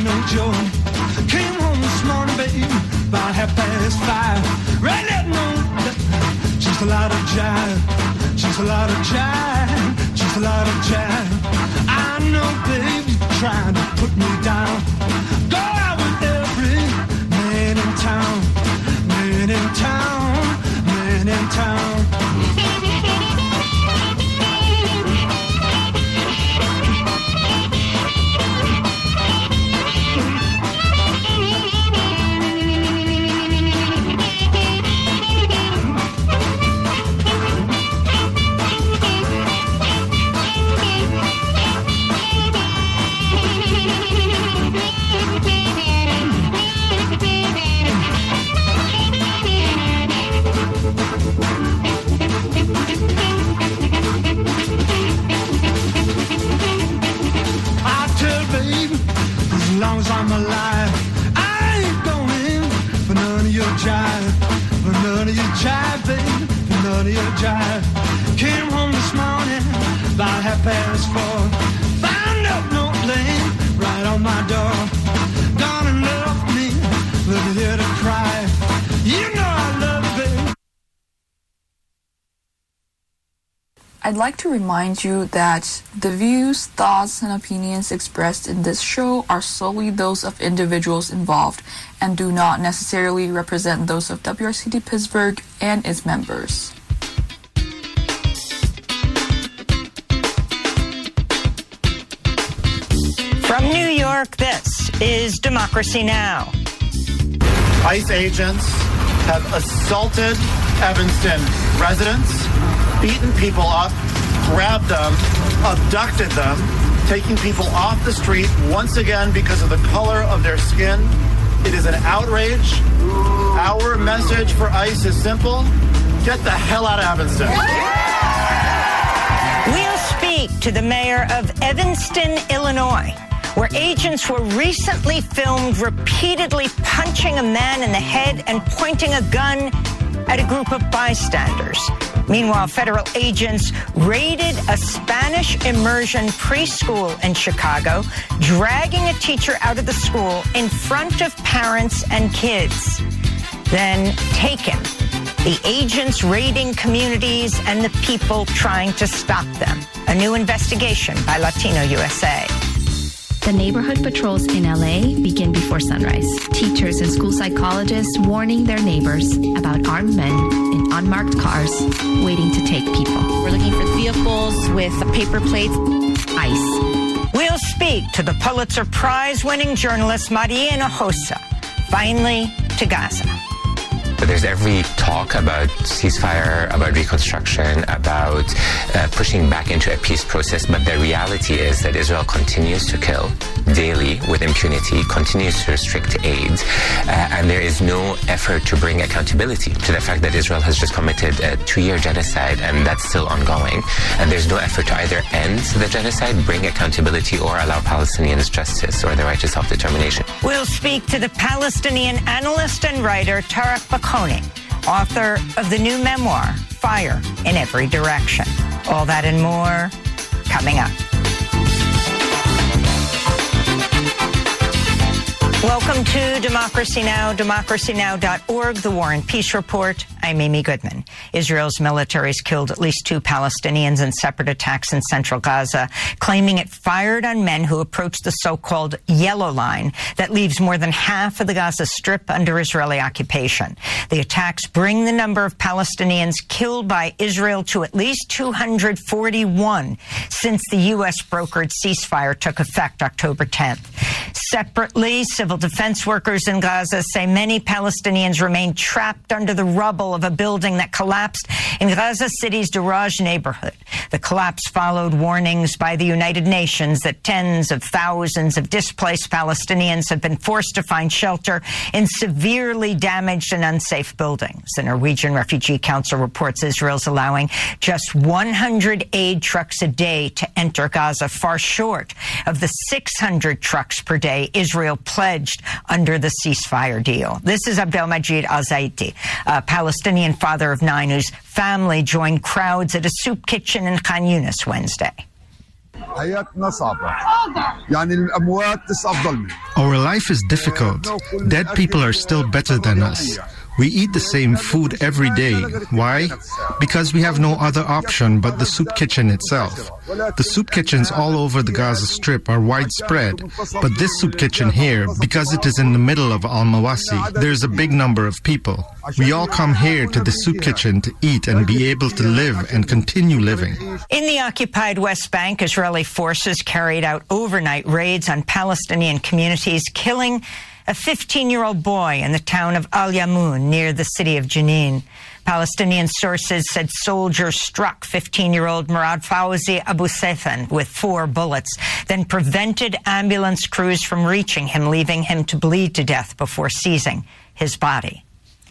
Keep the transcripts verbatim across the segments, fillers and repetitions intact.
no joke. Came home this morning, baby, about half past five. Right at noon, just a lot of jive, just a lot of jive, just a lot of jive. I know, baby, trying to put me down. Go out with every man in town, man in town, man in town. As long as I'm alive, I ain't going for none of your jive, for none of your jive, baby, for none of your jive. Came home this morning about half past four, found up no lane right on my door. Gone and left me, looking here to cry. You know I love you, baby. I'd like to remind you that the views, thoughts, and opinions expressed in this show are solely those of individuals involved and do not necessarily represent those of W R C D Pittsburgh and its members. From New York, this is Democracy Now! ICE agents have assaulted Evanston residents, beaten people up, grabbed them, abducted them, taking people off the street once again because of the color of their skin. It is an outrage. Our message for ICE is simple. Get the hell out of Evanston. We'll speak to the mayor of Evanston, Illinois, where agents were recently filmed repeatedly punching a man in the head and pointing a gun at a group of bystanders. Meanwhile, federal agents raided a Spanish immersion preschool in Chicago, dragging a teacher out of the school in front of parents and kids. Then taken. The agents raiding communities and the people trying to stop them. A new investigation by Latino U S A. The neighborhood patrols in L A begin before sunrise. Teachers and school psychologists warning their neighbors about armed men in unmarked cars waiting to take people. We're looking for vehicles with paper plates. ICE. We'll speak to the Pulitzer Prize-winning journalist Maria Hinojosa. Finally, to Gaza. There's every talk about ceasefire, about reconstruction, about uh, pushing back into a peace process, but the reality is that Israel continues to kill daily with impunity, continues to restrict aid, uh, and there is no effort to bring accountability to the fact that Israel has just committed a two-year genocide, and that's still ongoing. And there's no effort to either end the genocide, bring accountability, or allow Palestinians justice or the right to self-determination. We'll speak to the Palestinian analyst and writer Tarek Bakoni, author of the new memoir, Fire in Every Direction. All that and more coming up. Welcome to Democracy Now!, democracy now dot org, the War and Peace Report. I'm Amy Goodman. Israel's military has killed at least two Palestinians in separate attacks in central Gaza, claiming it fired on men who approached the so-called Yellow Line that leaves more than half of the Gaza Strip under Israeli occupation. The attacks bring the number of Palestinians killed by Israel to at least two hundred forty-one since the U S brokered ceasefire took effect October tenth. Separately, civil defense workers in Gaza say many Palestinians remain trapped under the rubble of a building that collapsed in Gaza City's Daraj neighborhood. The collapse followed warnings by the United Nations that tens of thousands of displaced Palestinians have been forced to find shelter in severely damaged and unsafe buildings. The Norwegian Refugee Council reports Israel's allowing just one hundred aid trucks a day to enter Gaza, far short of the six hundred trucks per day Israel pledged under the ceasefire deal. This is Abdelmajid Al-Zaiti, a Palestinian father of nine whose family joined crowds at a soup kitchen in Khan Yunis Wednesday. حياتنا صعبة يعني الأموات لسه أفضل منه. Our life is difficult. Dead people are still better than us. We eat the same food every day. Why? Because we have no other option but the soup kitchen itself. The soup kitchens all over the Gaza Strip are widespread, but this soup kitchen here, because it is in the middle of Al-Mawasi, there's a big number of people. We all come here to the soup kitchen to eat and be able to live and continue living. In the occupied West Bank, Israeli forces carried out overnight raids on Palestinian communities, killing a fifteen-year-old boy in the town of Al Yamoun near the city of Jenin. Palestinian sources said soldiers struck fifteen-year-old Murad Fawzi Abu Seyfan with four bullets, then prevented ambulance crews from reaching him, leaving him to bleed to death before seizing his body.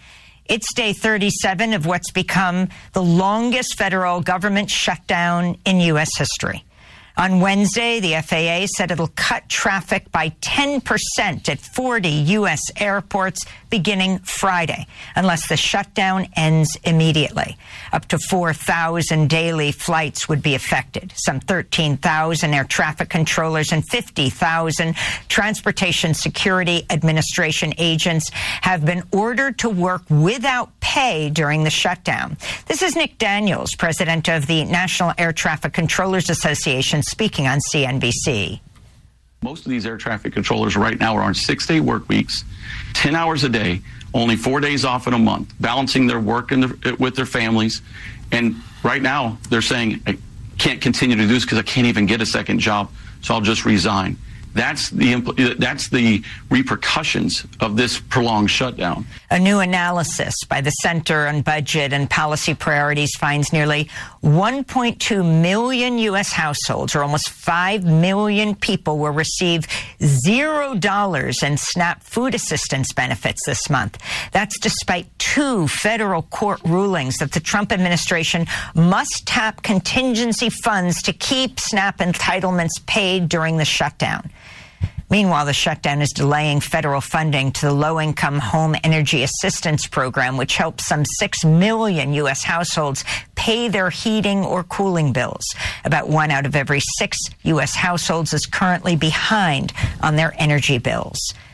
It's day thirty-seven of what's become the longest federal government shutdown in U S history. On Wednesday, the F A A said it'll cut traffic by ten percent at forty U S airports beginning Friday, unless the shutdown ends immediately. Up to four thousand daily flights would be affected. Some thirteen thousand air traffic controllers and fifty thousand Transportation Security Administration agents have been ordered to work without pay during the shutdown. This is Nick Daniels, president of the National Air Traffic Controllers Association, speaking on C N B C. Most of these air traffic controllers right now are on six-day work weeks, ten hours a day, only four days off in a month, balancing their work and their, with their families. And right now they're saying, I can't continue to do this because I can't even get a second job, so I'll just resign. That's the that's the repercussions of this prolonged shutdown. A new analysis by the Center on Budget and Policy Priorities finds nearly one point two million U S households, or almost five million people, will receive zero dollars in SNAP food assistance benefits this month. That's despite two federal court rulings that the Trump administration must tap contingency funds to keep SNAP entitlements paid during the shutdown. Meanwhile, the shutdown is delaying federal funding to the Low-Income Home Energy Assistance Program, which helps some six million U S households pay their heating or cooling bills. About one out of every six U S households is currently behind on their energy bills.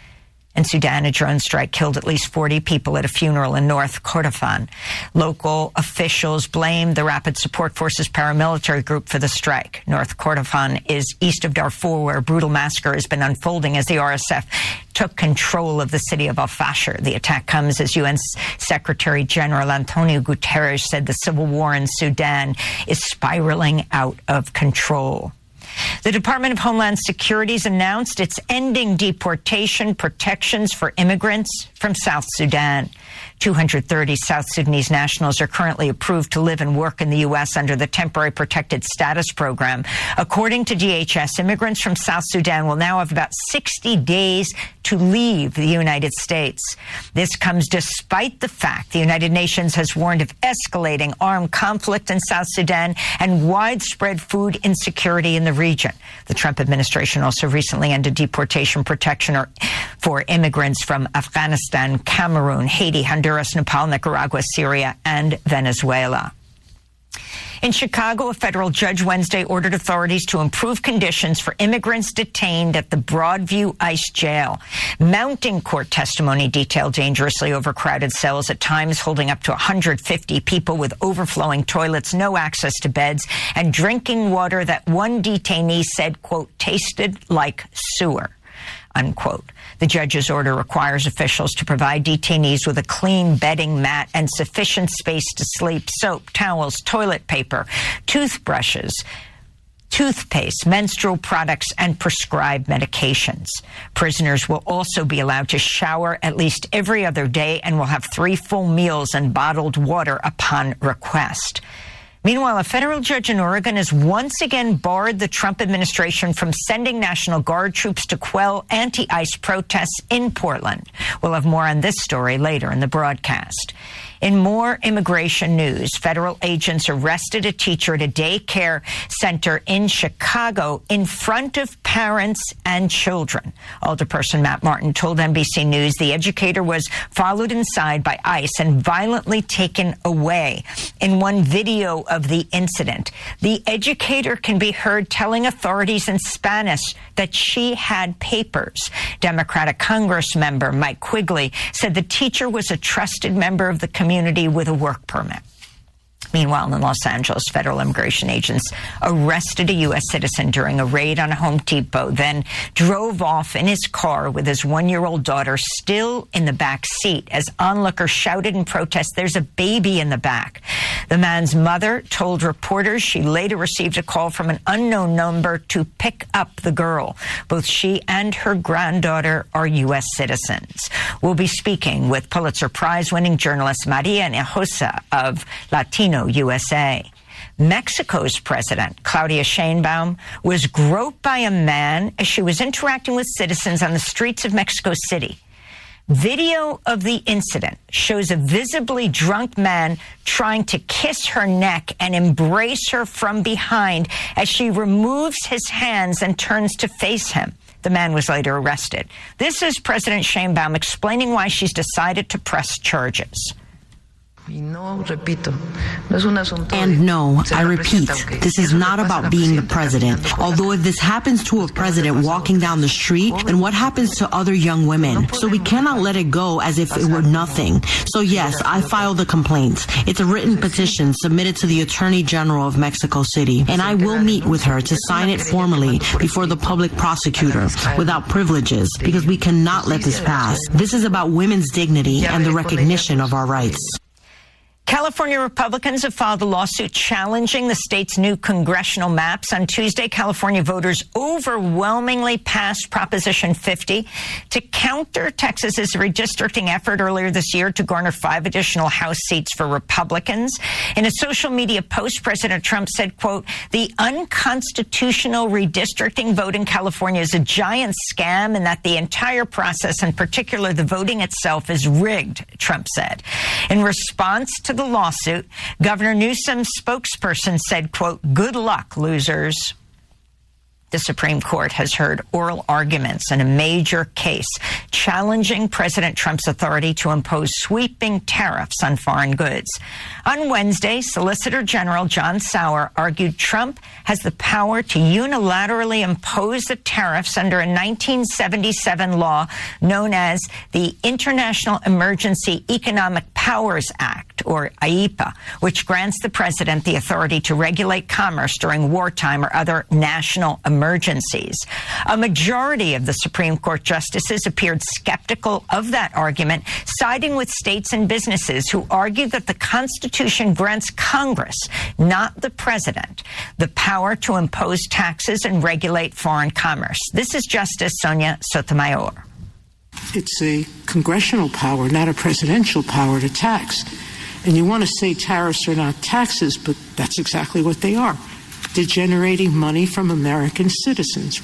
In Sudan, a drone strike killed at least forty people at a funeral in North Kordofan. Local officials blamed the Rapid Support Forces paramilitary group for the strike. North Kordofan is east of Darfur, where a brutal massacre has been unfolding as the R S F took control of the city of Al-Fashir. The attack comes as U N Secretary General Antonio Guterres said the civil war in Sudan is spiraling out of control. The Department of Homeland Security has announced it's ending deportation protections for immigrants from South Sudan. two hundred thirty South Sudanese nationals are currently approved to live and work in the U S under the Temporary Protected Status Program. According to D H S, immigrants from South Sudan will now have about sixty days to leave the United States. This comes despite the fact the United Nations has warned of escalating armed conflict in South Sudan and widespread food insecurity in the region. The Trump administration also recently ended deportation protection for immigrants from Afghanistan, Cameroon, Haiti, Honduras, Nepal, Nicaragua, Syria, and Venezuela. In Chicago, a federal judge Wednesday ordered authorities to improve conditions for immigrants detained at the Broadview ICE jail. Mounting court testimony detailed dangerously overcrowded cells, at times holding up to one hundred fifty people, with overflowing toilets, no access to beds, and drinking water that one detainee said, quote, tasted like sewer, unquote. The judge's order requires officials to provide detainees with a clean bedding mat and sufficient space to sleep, soap, towels, toilet paper, toothbrushes, toothpaste, menstrual products, and prescribed medications. Prisoners will also be allowed to shower at least every other day and will have three full meals and bottled water upon request. Meanwhile, a federal judge in Oregon has once again barred the Trump administration from sending National Guard troops to quell anti-ICE protests in Portland. We'll have more on this story later in the broadcast. In more immigration news, federal agents arrested a teacher at a daycare center in Chicago in front of parents and children. Alderperson Matt Martin told N B C News the educator was followed inside by ICE and violently taken away. In one video of the incident, the educator can be heard telling authorities in Spanish that she had papers. Democratic Congress member Mike Quigley said the teacher was a trusted member of the community with a work permit. Meanwhile, in Los Angeles, federal immigration agents arrested a U S citizen during a raid on a Home Depot, then drove off in his car with his one-year-old daughter still in the back seat as onlookers shouted in protest, "There's a baby in the back." The man's mother told reporters she later received a call from an unknown number to pick up the girl. Both she and her granddaughter are U S citizens. We'll be speaking with Pulitzer Prize-winning journalist Maria Hinojosa of Latino U S A. Mexico's president, Claudia Sheinbaum, was groped by a man as she was interacting with citizens on the streets of Mexico City. Video of the incident shows a visibly drunk man trying to kiss her neck and embrace her from behind as she removes his hands and turns to face him. The man was later arrested. This is President Sheinbaum explaining why she's decided to press charges. And no, I repeat, this is not about being the president. Although if this happens to a president walking down the street, then what happens to other young women? So we cannot let it go as if it were nothing. So yes, I filed a complaint. It's a written petition submitted to the Attorney General of Mexico City, and I will meet with her to sign it formally before the public prosecutor without privileges, because we cannot let this pass. This is about women's dignity and the recognition of our rights. California Republicans have filed a lawsuit challenging the state's new congressional maps. On Tuesday, California voters overwhelmingly passed Proposition fifty to counter Texas's redistricting effort earlier this year to garner five additional House seats for Republicans. In a social media post, President Trump said, quote, "The unconstitutional redistricting vote in California is a giant scam and that the entire process, in particular the voting itself, is rigged," Trump said. In response to the lawsuit, Governor Newsom's spokesperson said, quote, "Good luck, losers." The Supreme Court has heard oral arguments in a major case challenging President Trump's authority to impose sweeping tariffs on foreign goods. On Wednesday, Solicitor General John Sauer argued Trump has the power to unilaterally impose the tariffs under a nineteen seventy-seven law known as the International Emergency Economic Powers Act, or I E P A, which grants the president the authority to regulate commerce during wartime or other national emergencies. A majority of the Supreme Court justices appeared skeptical of that argument, siding with states and businesses who argued that the Constitution grants Congress, not the president, the power to impose taxes and regulate foreign commerce. This is Justice Sonia Sotomayor. It's a congressional power, not a presidential power to tax. And you want to say tariffs are not taxes, but that's exactly what they are. They're generating money from American citizens.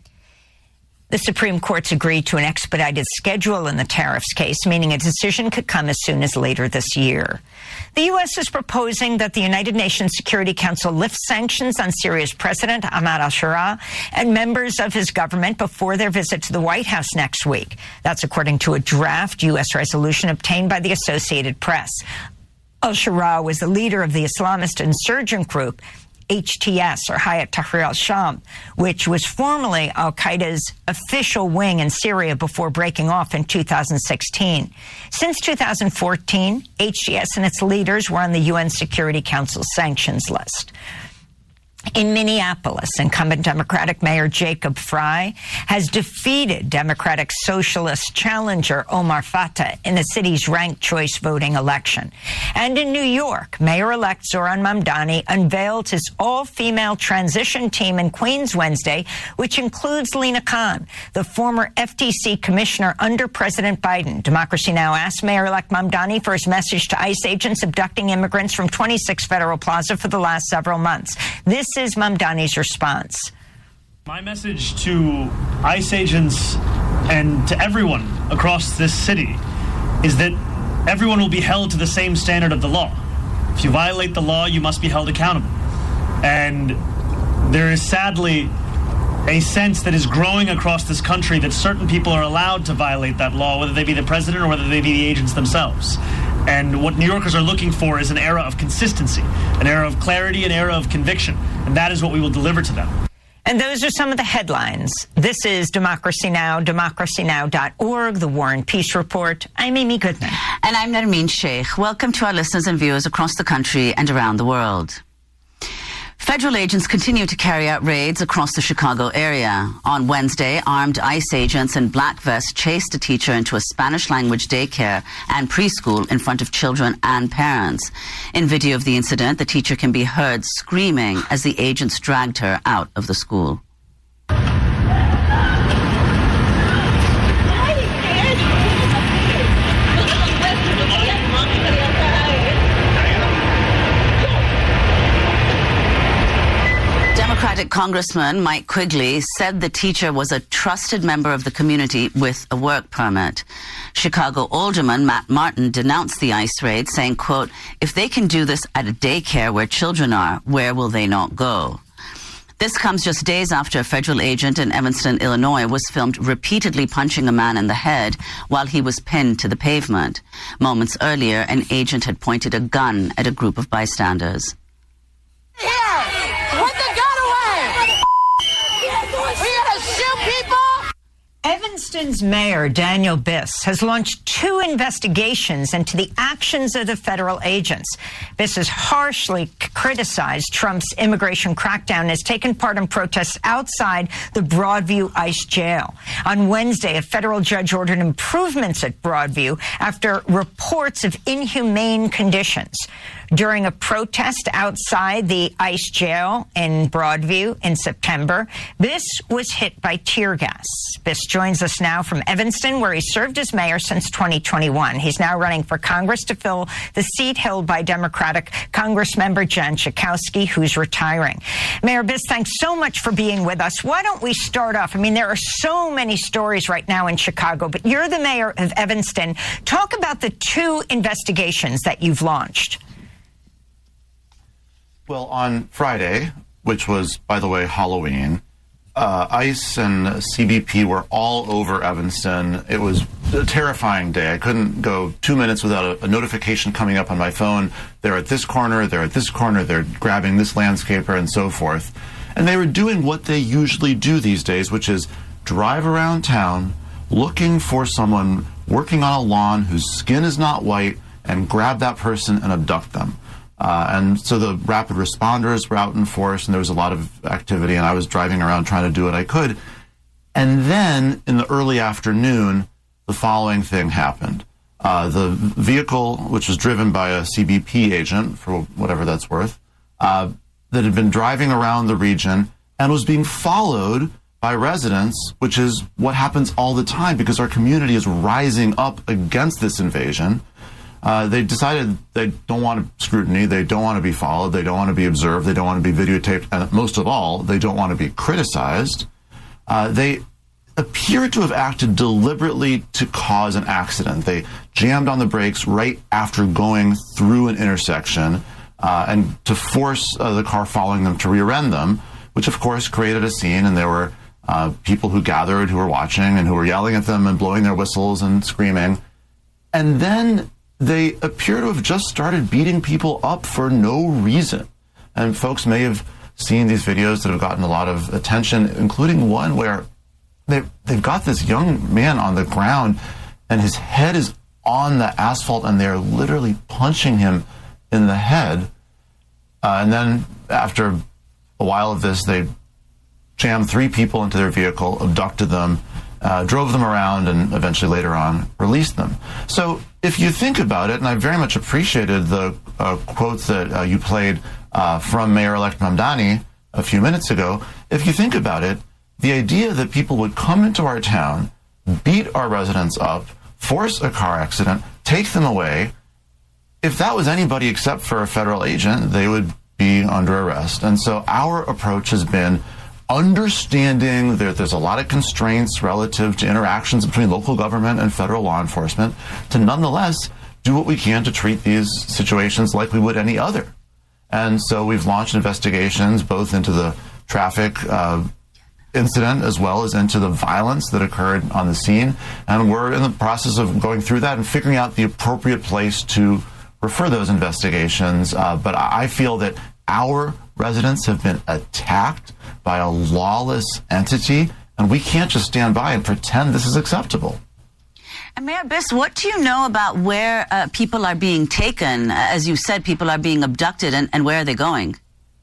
The Supreme Court's agreed to an expedited schedule in the tariffs case, meaning a decision could come as soon as later this year. The U S is proposing that the United Nations Security Council lift sanctions on Syria's president, Ahmad al-Sharaa, and members of his government before their visit to the White House next week. That's according to a draft U S resolution obtained by the Associated Press. Al-Sharaa was the leader of the Islamist insurgent group H T S, or Hayat Tahrir al-Sham, which was formerly al-Qaeda's official wing in Syria before breaking off in two thousand sixteen. Since two thousand fourteen, H T S and its leaders were on the U N Security Council sanctions list. In Minneapolis, incumbent Democratic Mayor Jacob Frey has defeated Democratic Socialist challenger Omar Fatah in the city's ranked choice voting election. And in New York, Mayor-elect Zohran Mamdani unveiled his all-female transition team in Queens Wednesday, which includes Lina Khan, the former F T C commissioner under President Biden. Democracy Now! Asked Mayor-elect Mamdani for his message to ICE agents abducting immigrants from twenty-six Federal Plaza for the last several months. This is Mamdani's response. My message to ICE agents and to everyone across this city is that everyone will be held to the same standard of the law. If you violate the law, you must be held accountable. And there is sadly a sense that is growing across this country that certain people are allowed to violate that law, whether they be the president or whether they be the agents themselves. And what New Yorkers are looking for is an era of consistency, an era of clarity, an era of conviction. And that is what we will deliver to them. And those are some of the headlines. This is Democracy Now!, democracy now dot org, the War and Peace Report. I'm Amy Goodman. And I'm Nermeen Sheikh. Welcome to our listeners and viewers across the country and around the world. Federal agents continue to carry out raids across the Chicago area. On Wednesday, armed ICE agents in black vests chased a teacher into a Spanish-language daycare and preschool in front of children and parents. In video of the incident, the teacher can be heard screaming as the agents dragged her out of the school. Democratic Congressman Mike Quigley said the teacher was a trusted member of the community with a work permit. Chicago Alderman Matt Martin denounced the ICE raid, saying, quote, "If they can do this at a daycare where children are, where will they not go?" This comes just days after a federal agent in Evanston, Illinois, was filmed repeatedly punching a man in the head while he was pinned to the pavement. Moments earlier, an agent had pointed a gun at a group of bystanders. Put the gun away! We're gonna shoot people! Evanston's mayor, Daniel Biss, has launched two investigations into the actions of the federal agents. Biss has harshly criticized Trump's immigration crackdown and has taken part in protests outside the Broadview ICE jail. On Wednesday, a federal judge ordered improvements at Broadview after reports of inhumane conditions. During a protest outside the ICE jail in Broadview in September, Biss was hit by tear gas. Biss joins us now from Evanston, where he served as mayor since twenty twenty-one. He's now running for Congress to fill the seat held by Democratic Congressmember Jen Schakowsky, who's retiring. Mayor Biss, thanks so much for being with us. Why don't we start off? I mean, there are so many stories right now in Chicago, but you're the mayor of Evanston. Talk about the two investigations that you've launched. Well, on Friday, which was, by the way, Halloween, uh, ICE and C B P were all over Evanston. It was a terrifying day. I couldn't go two minutes without a, a notification coming up on my phone. They're at this corner, they're at this corner, they're grabbing this landscaper and so forth. And they were doing what they usually do these days, which is drive around town looking for someone working on a lawn whose skin is not white and grab that person and abduct them. Uh, and so the rapid responders were out in force, and there was a lot of activity, and I was driving around trying to do what I could. And then in the early afternoon, the following thing happened. Uh, the vehicle, which was driven by a C B P agent, for whatever that's worth, uh, that had been driving around the region and was being followed by residents, which is what happens all the time because our community is rising up against this invasion. Uh, they decided they don't want scrutiny, they don't want to be followed, they don't want to be observed, they don't want to be videotaped, and most of all, they don't want to be criticized. Uh, they appear to have acted deliberately to cause an accident. They jammed on the brakes right after going through an intersection uh, and to force uh, the car following them to rear-end them, which of course created a scene, and there were uh, people who gathered who were watching and who were yelling at them and blowing their whistles and screaming. And then they appear to have just started beating people up for no reason. And folks may have seen these videos that have gotten a lot of attention, including one where they, they've got this young man on the ground and his head is on the asphalt and they're literally punching him in the head. Uh, and then after a while of this, they jammed three people into their vehicle, abducted them, Uh, drove them around, and eventually later on released them. So if you think about it, and I very much appreciated the uh, quotes that uh, you played uh, from Mayor-elect Mamdani a few minutes ago, if you think about it, the idea that people would come into our town, beat our residents up, force a car accident, take them away, if that was anybody except for a federal agent, they would be under arrest. And so our approach has been understanding that there's a lot of constraints relative to interactions between local government and federal law enforcement, to nonetheless do what we can to treat these situations like we would any other. And so we've launched investigations both into the traffic uh, incident as well as into the violence that occurred on the scene. And we're in the process of going through that and figuring out the appropriate place to refer those investigations. Uh, but I feel that our residents have been attacked by a lawless entity, and we can't just stand by and pretend this is acceptable. And Mayor Biss, what do you know about where uh, people are being taken? As you said, people are being abducted, and, and where are they going?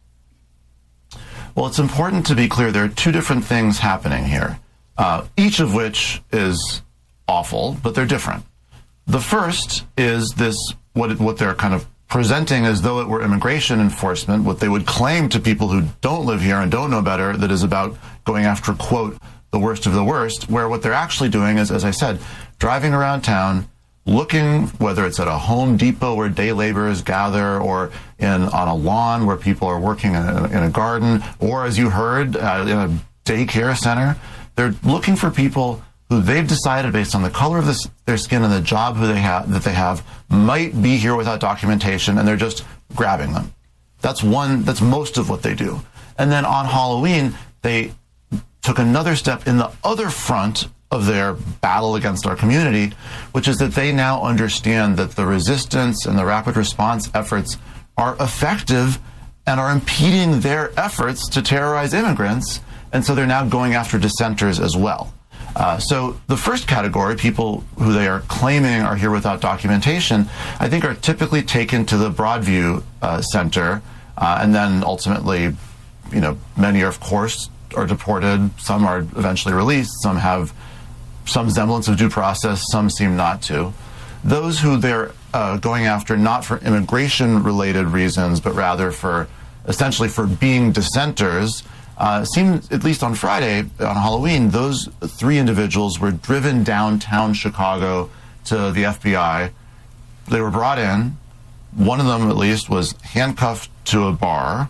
Well, it's important to be clear. There are two different things happening here, uh, each of which is awful, but they're different. The first is this, what, what they're kind of presenting as though it were immigration enforcement, what they would claim to people who don't live here and don't know better, that is about going after, quote, the worst of the worst, where what they're actually doing is, as I said, driving around town, looking, whether it's at a Home Depot where day laborers gather, or in on a lawn where people are working in a, in a garden, or as you heard, uh, in a daycare center. They're looking for people who they've decided, based on the color of this, their skin and the job who they have, that they have, might be here without documentation, and they're just grabbing them. That's one. That's most of what they do. And then on Halloween, they took another step in the other front of their battle against our community, which is that they now understand that the resistance and the rapid response efforts are effective and are impeding their efforts to terrorize immigrants, and so they're now going after dissenters as well. Uh, so the first category, people who they are claiming are here without documentation, I think are typically taken to the Broadview uh, Center, uh, and then ultimately, you know, many are, of course, are deported, some are eventually released, some have some semblance of due process, some seem not to. Those who they're uh, going after not for immigration-related reasons, but rather for, essentially for being dissenters, uh, seem, at least on Friday, on Halloween, those three individuals were driven downtown Chicago to the F B I. They were brought in. One of them, at least, was handcuffed to a bar.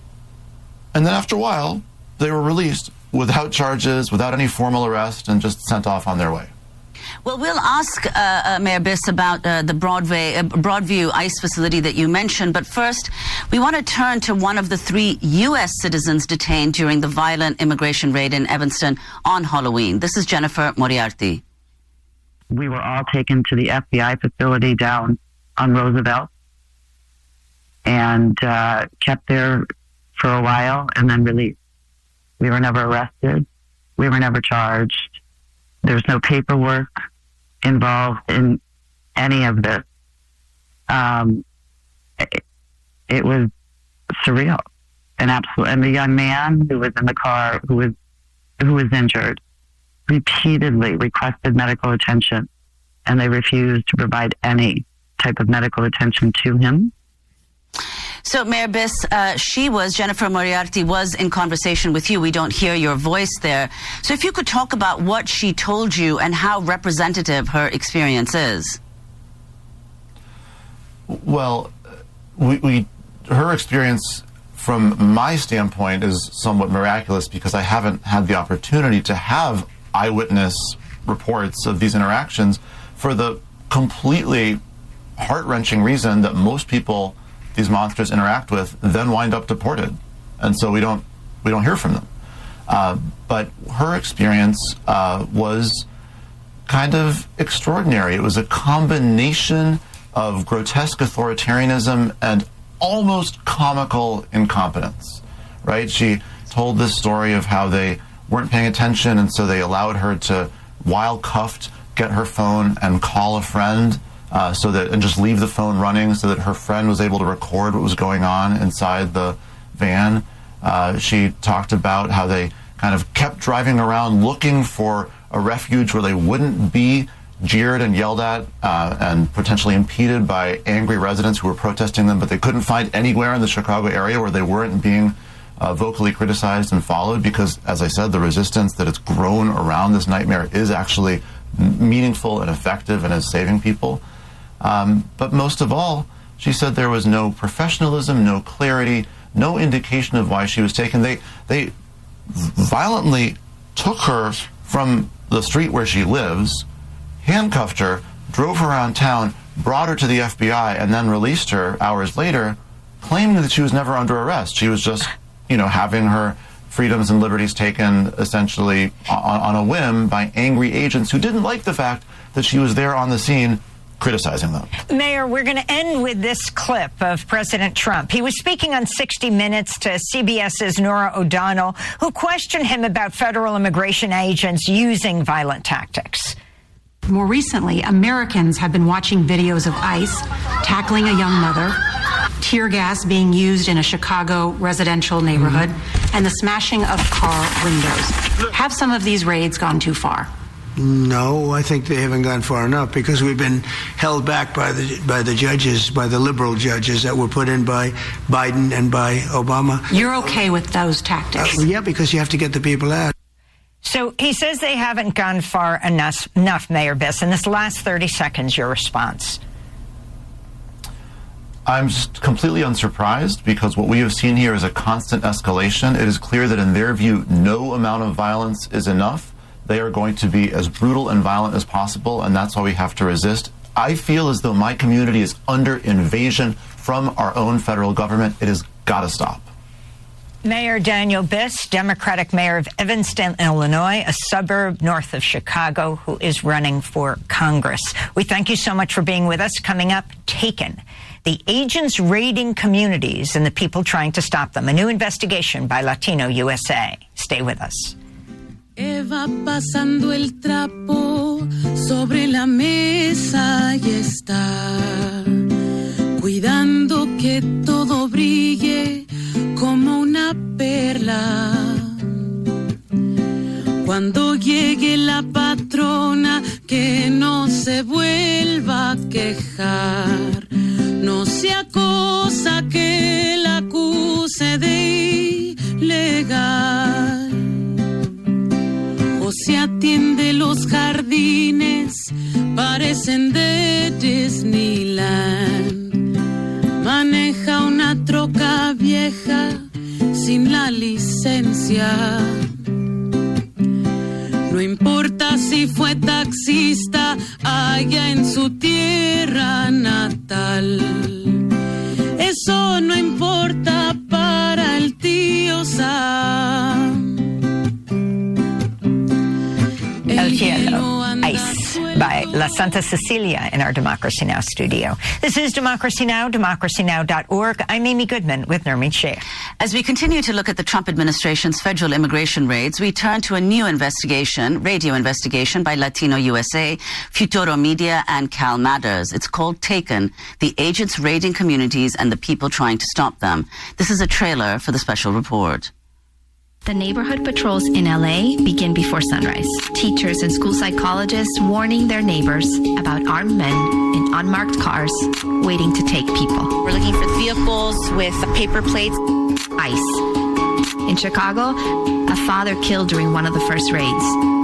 And then after a while, they were released without charges, without any formal arrest, and just sent off on their way. Well, we'll ask uh, uh, Mayor Biss about uh, the Broadway, uh, Broadview ICE facility that you mentioned. But first, we want to turn to one of the three U S citizens detained during the violent immigration raid in Evanston on Halloween. This is Jennifer Moriarty. We were all taken to the F B I facility down on Roosevelt and uh, kept there for a while and then released. We were never arrested. We were never charged. There's no paperwork involved in any of this. Um, it, it was surreal and absolute. And the young man who was in the car, who was who was injured, repeatedly requested medical attention, and they refused to provide any type of medical attention to him. So, Mayor Biss, uh, she was, Jennifer Moriarty was in conversation with you. We don't hear your voice there. So if you could talk about what she told you and how representative her experience is. Well, we, we her experience from my standpoint is somewhat miraculous because I haven't had the opportunity to have eyewitness reports of these interactions for the completely heart-wrenching reason that most people these monsters interact with then wind up deported, and so we don't we don't hear from them. Uh, but her experience uh, was kind of extraordinary. It was a combination of grotesque authoritarianism and almost comical incompetence. Right? She told this story of how they weren't paying attention, and so they allowed her to, while cuffed, get her phone and call a friend. Uh, so that and just leave the phone running so that her friend was able to record what was going on inside the van. Uh, she talked about how they kind of kept driving around looking for a refuge where they wouldn't be jeered and yelled at uh, and potentially impeded by angry residents who were protesting them, but they couldn't find anywhere in the Chicago area where they weren't being uh, vocally criticized and followed because, as I said, the resistance that has grown around this nightmare is actually meaningful and effective and is saving people. Um, but most of all, she said there was no professionalism, no clarity, no indication of why she was taken. They they violently took her from the street where she lives, handcuffed her, drove her around town, brought her to the F B I and then released her hours later, claiming that she was never under arrest. She was just, you know, having her freedoms and liberties taken essentially on, on a whim by angry agents who didn't like the fact that she was there on the scene criticizing them. Mayor, we're going to end with this clip of President Trump. He was speaking on sixty minutes to CBS's Norah O'Donnell, who questioned him about federal immigration agents using violent tactics. More recently, Americans have been watching videos of ICE tackling a young mother, tear gas being used in a Chicago residential neighborhood, mm-hmm. and the smashing of car windows. Have some of these raids gone too far? No, I think they haven't gone far enough because we've been held back by the by the judges, by the liberal judges that were put in by Biden and by Obama. You're okay with those tactics? Uh, yeah, because you have to get the people out. So he says they haven't gone far enough, enough, Mayor Biss. In this last thirty seconds, your response. I'm just completely unsurprised because what we have seen here is a constant escalation. It is clear that in their view, no amount of violence is enough. They are going to be as brutal and violent as possible, and that's why we have to resist. I feel as though my community is under invasion from our own federal government. It has got to stop. Mayor Daniel Biss, Democratic mayor of Evanston, Illinois, a suburb north of Chicago, who is running for Congress. We thank you so much for being with us. Coming up, Taken. The agents raiding communities and the people trying to stop them. A new investigation by Latino U S A. Stay with us. Eva pasando el trapo sobre la mesa y está cuidando que todo brille como una perla. Cuando llegue la patrona que no se vuelva a quejar, no sea cosa que la acuse de ilegal. O se atiende los jardines, parecen de Disneyland. Maneja una troca vieja sin la licencia. No importa si fue taxista allá en su tierra natal. Eso no importa para el tío Sam. El Cielo, Ice, by La Santa Cecilia in our Democracy Now! Studio. This is Democracy Now!, democracy now dot org. I'm Amy Goodman with Nermeen Sheikh. As we continue to look at the Trump administration's federal immigration raids, we turn to a new investigation, radio investigation by Latino U S A, Futuro Media, and Cal Matters. It's called Taken, the agents raiding communities and the people trying to stop them. This is a trailer for the special report. The neighborhood patrols in L A begin before sunrise. Teachers and school psychologists warning their neighbors about armed men in unmarked cars waiting to take people. We're looking for vehicles with paper plates. ICE. In Chicago, a father killed during one of the first raids.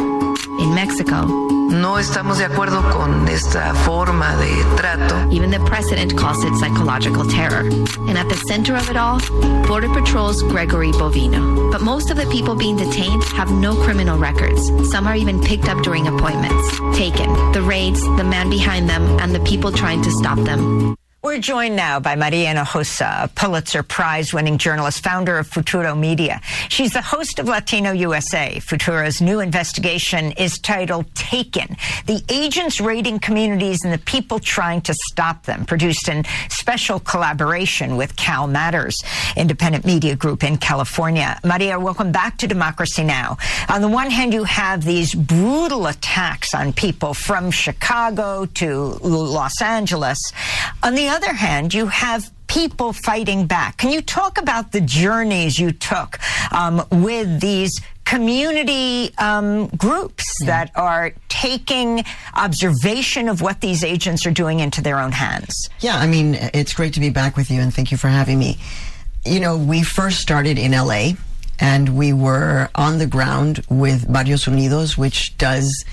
In Mexico, no estamos de acuerdo con esta forma de trato. Even the president calls it psychological terror. And at the center of it all, Border Patrol's Gregory Bovino. But most of the people being detained have no criminal records. Some are even picked up during appointments. Taken. The raids, the man behind them, and the people trying to stop them. We're joined now by Maria Hinojosa, a Pulitzer Prize-winning journalist, founder of Futuro Media. She's the host of Latino U S A. Futuro's new investigation is titled Taken, the agents raiding communities and the people trying to stop them, produced in special collaboration with Cal Matters, independent media group in California. Maria, welcome back to Democracy Now! On the one hand, you have these brutal attacks on people from Chicago to Los Angeles. On the other hand, you have people fighting back. Can you talk about the journeys you took um, with these community um, groups that are taking observation of what these agents are doing into their own hands? Yeah, I mean, it's great to be back with you, and thank you for having me. You know, we first started in L A, and we were on the ground with Barrios Unidos, which does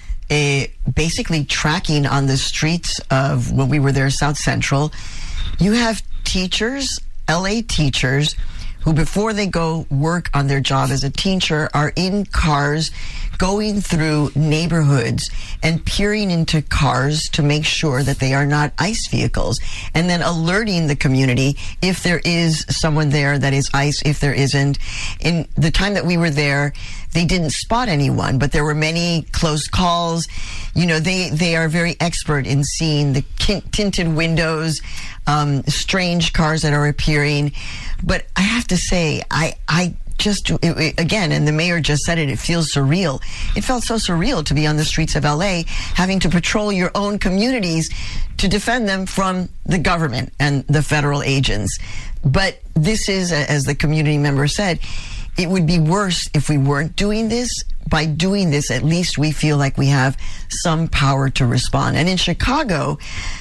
A, basically tracking on the streets of, when we were there, South Central. You have teachers, L A teachers, who, before they go work on their job as a teacher, are in cars going through neighborhoods and peering into cars to make sure that they are not ICE vehicles, and then alerting the community if there is someone there that is ICE, if there isn't. In the time that we were there, they didn't spot anyone, but there were many close calls. You know, they, they are very expert in seeing the tinted windows, um, strange cars that are appearing. But I have to say, I, I just, it, it, again, and the mayor just said it, it feels surreal. It felt so surreal to be on the streets of L A, having to patrol your own communities to defend them from the government and the federal agents. But this is, as the community member said, it would be worse if we weren't doing this. By doing this, at least we feel like we have some power to respond. And in Chicago,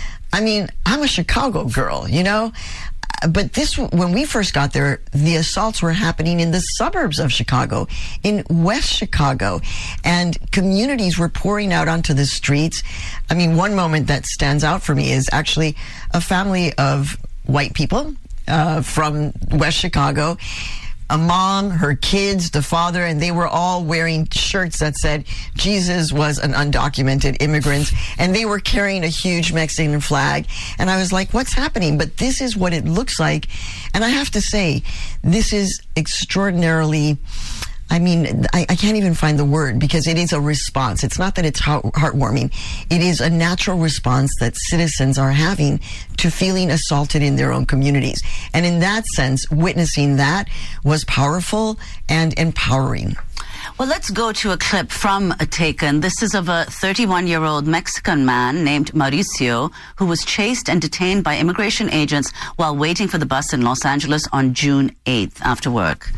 I mean, I'm a Chicago girl, you know? But this, when we first got there, the assaults were happening in the suburbs of Chicago, in West Chicago, and communities were pouring out onto the streets. I mean, one moment that stands out for me is actually a family of white people uh, from West Chicago, a mom, her kids, the father, and they were all wearing shirts that said Jesus was an undocumented immigrant, and they were carrying a huge Mexican flag. And I was like, what's happening? But this is what it looks like. And I have to say, this is extraordinarily, I mean, I, I can't even find the word, because it is a response. It's not that it's heart, heartwarming. It is a natural response that citizens are having to feeling assaulted in their own communities. And in that sense, witnessing that was powerful and empowering. Well, let's go to a clip from Taken. This is of a thirty-one-year-old Mexican man named Mauricio, who was chased and detained by immigration agents while waiting for the bus in Los Angeles on June eighth after work.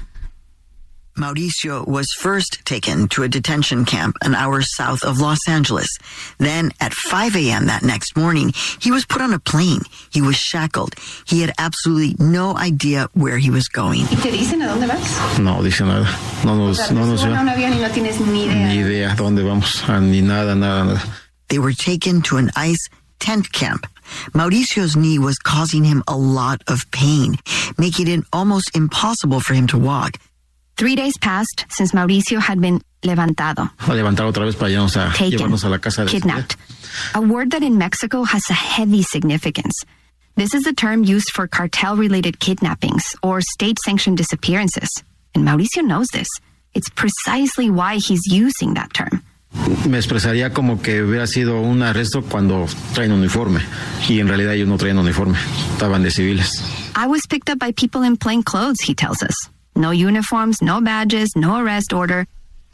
Mauricio was first taken to a detention camp an hour south of Los Angeles. Then at five a.m. that next morning, he was put on a plane. He was shackled. He had absolutely no idea where he was going. ¿Y te dicen a dónde vas? No, dice nada. No nos, o sea, no nos dio. Un avión y no tienes ni idea. Ni idea dónde vamos, ni nada, nada, nada. They were taken to an ICE tent camp. Mauricio's knee was causing him a lot of pain, making it almost impossible for him to walk. Three days passed since Mauricio had been levantado, a levantar otra vez para llevarnos a, taken, llevarnos a la casa de kidnapped, a word that in Mexico has a heavy significance. This is a term used for cartel-related kidnappings or state-sanctioned disappearances, and Mauricio knows this. It's precisely why he's using that term. Me expresaría como que hubiera sido un arresto cuando traen uniforme, y en realidad ellos no traían uniforme, estaban de civiles. I was picked up by people in plain clothes, he tells us. No uniforms, no badges, no arrest order.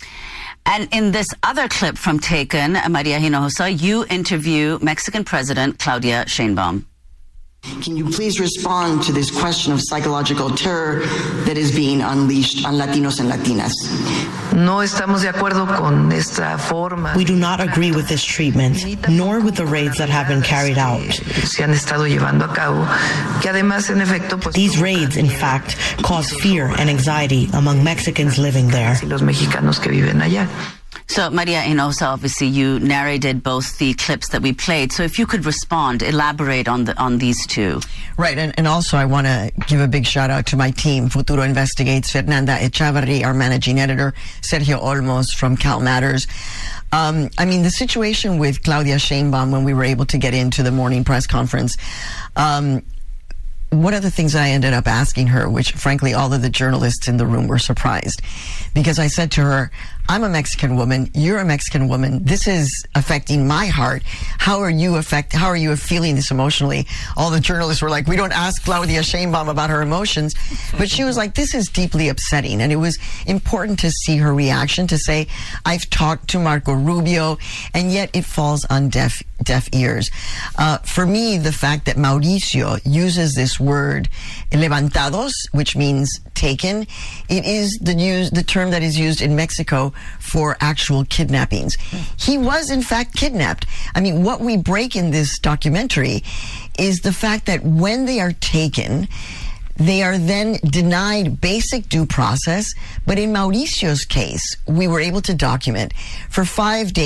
And in this other clip from Taken, Maria Hinojosa, you interview Mexican President Claudia Sheinbaum. Can you please respond to this question of psychological terror that is being unleashed on Latinos and Latinas? No estamos de acuerdo con esta forma. We do not agree with this treatment, nor with the raids that have been carried out. Se han estado llevando a cabo, que además, en efecto, pues, these raids, in fact, cause fear and anxiety among Mexicans living there. Los mexicanos que viven allá. So, Maria Hinojosa, obviously you narrated both the clips that we played. So if you could respond, elaborate on the on these two. Right, and, and also I want to give a big shout out to my team, Futuro Investigates, Fernanda Echavarri, our managing editor, Sergio Olmos from Cal Matters. Um, I mean, the situation with Claudia Sheinbaum when we were able to get into the morning press conference, um, one of the things I ended up asking her, which frankly all of the journalists in the room were surprised, because I said to her, I'm a Mexican woman, you're a Mexican woman, this is affecting my heart. How are you affect, how are you feeling this emotionally? All the journalists were like, we don't ask Claudia Sheinbaum about her emotions. But she was like, this is deeply upsetting. And it was important to see her reaction, to say, I've talked to Marco Rubio, and yet it falls on deaf deaf ears. Uh, for me, the fact that Mauricio uses this word, levantados, which means taken, it is the use, the term that is used in Mexico for actual kidnappings. He was, in fact, kidnapped. I mean, what we break in this documentary is the fact that when they are taken, they are then denied basic due process. But in Mauricio's case, we were able to document for five days,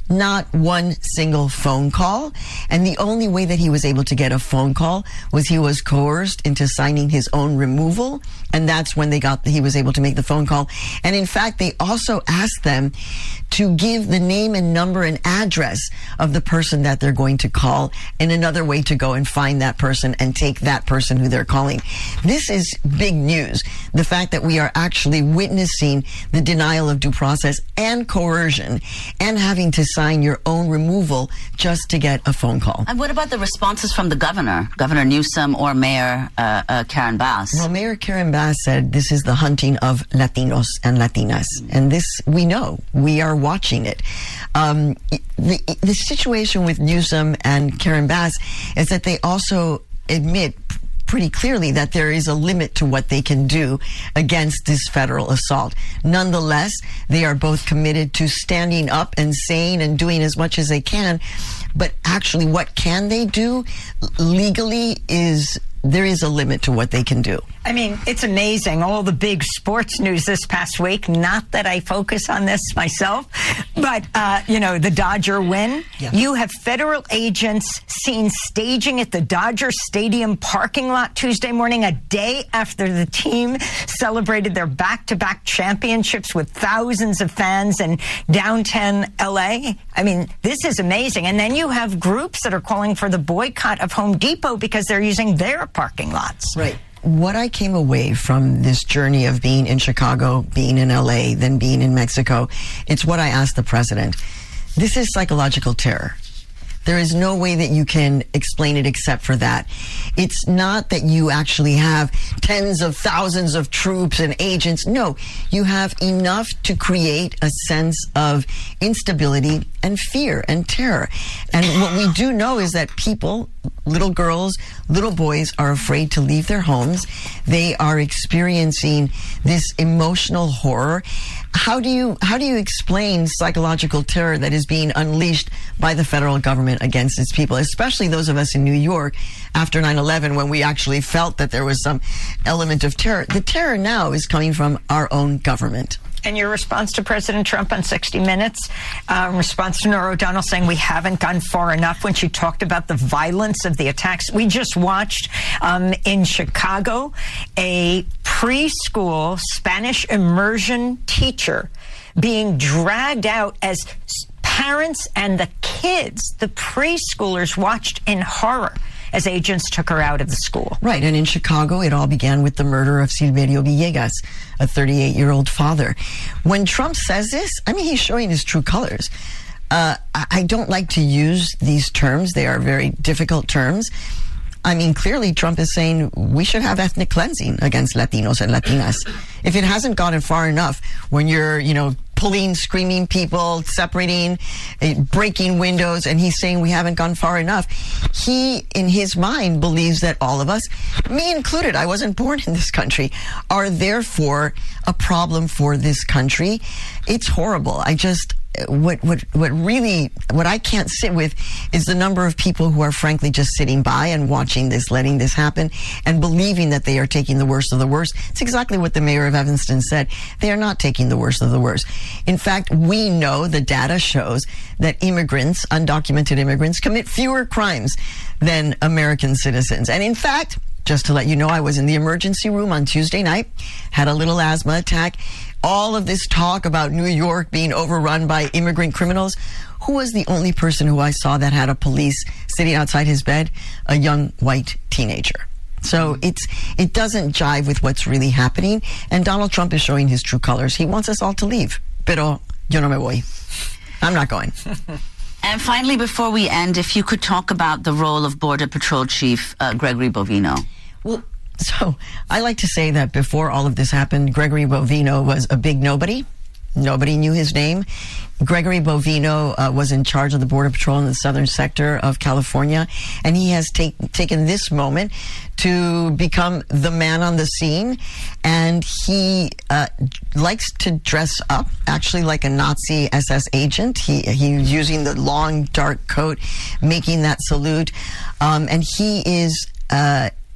Not one single phone call. And the only way that he was able to get a phone call was he was coerced into signing his own removal. And that's when they got, he was able to make the phone call. And in fact, they also asked them to give the name and number and address of the person that they're going to call, and another way to go and find that person and take that person who they're calling. This is big news. The fact that we are actually witnessing the denial of due process and coercion and having to sign your own removal just to get a phone call. And what about the responses from the governor, Governor Newsom or Mayor uh, uh, Karen Bass? Well, Mayor Karen Bass said this is the hunting of Latinos and Latinas. And this, we know, we are watching it. Um, the, the situation with Newsom and Karen Bass is that they also admit pretty clearly that there is a limit to what they can do against this federal assault. Nonetheless, they are both committed to standing up and saying and doing as much as they can. But actually, what can they do legally is there is a limit to what they can do. I mean, it's amazing, all the big sports news this past week. Not that I focus on this myself, but, uh, you know, the Dodger win. Yeah. You have federal agents seen staging at the Dodger Stadium parking lot Tuesday morning, a day after the team celebrated their back-to-back championships with thousands of fans in downtown L A. I mean, this is amazing. And then you have groups that are calling for the boycott of Home Depot because they're using their parking lots. Right. What I came away from this journey of being in Chicago, being in L A, then being in Mexico, it's what I asked the president. This is psychological terror. There is no way that you can explain it except for that. It's not that you actually have tens of thousands of troops and agents. No, you have enough to create a sense of instability and fear and terror. And what we do know is that people, little girls, little boys, are afraid to leave their homes. They are experiencing this emotional horror. How do you how do you explain psychological terror that is being unleashed by the federal government against its people, especially those of us in New York after nine eleven, when we actually felt that there was some element of terror? The terror now is coming from our own government. And your response to President Trump on sixty minutes, uh, in response to Norah O'Donnell saying we haven't gone far enough when she talked about the violence of the attacks. We just watched um, in Chicago a preschool Spanish immersion teacher being dragged out as parents and the kids, the preschoolers, watched in horror as agents took her out of the school. Right, and in Chicago, it all began with the murder of Silverio Villegas, a thirty-eight-year-old father. When Trump says this, I mean, he's showing his true colors. Uh, I don't like to use these terms. They are very difficult terms. I mean, clearly Trump is saying we should have ethnic cleansing against Latinos and Latinas. If it hasn't gotten far enough, when you're, you know, pulling, screaming people, separating, uh, breaking windows, and he's saying we haven't gone far enough. He, in his mind, believes that all of us, me included, I wasn't born in this country, are therefore a problem for this country. It's horrible. I just, what, what, what really, what I can't sit with is the number of people who are frankly just sitting by and watching this, letting this happen, and believing that they are taking the worst of the worst. It's exactly what the mayor of Evanston said. They are not taking the worst of the worst. In fact, we know, the data shows that immigrants, undocumented immigrants, commit fewer crimes than American citizens. And in fact, just to let you know, I was in the emergency room on Tuesday night, had a little asthma attack. All of this talk about New York being overrun by immigrant criminals. Who was the only person who I saw that had a police sitting outside his bed? A young white teenager. So it's it doesn't jive with what's really happening. And Donald Trump is showing his true colors. He wants us all to leave. Pero yo no me voy. I'm not going. And finally, before we end, if you could talk about the role of Border Patrol Chief uh, Gregory Bovino. Well, so I like to say that before all of this happened, Gregory Bovino was a big nobody. Nobody knew his name. Gregory Bovino uh, was in charge of the Border Patrol in the southern sector of California, and he has take, taken this moment to become the man on the scene, and he uh, likes to dress up, actually like a Nazi S S agent. He he's using the long, dark coat, making that salute, um, and he is uh,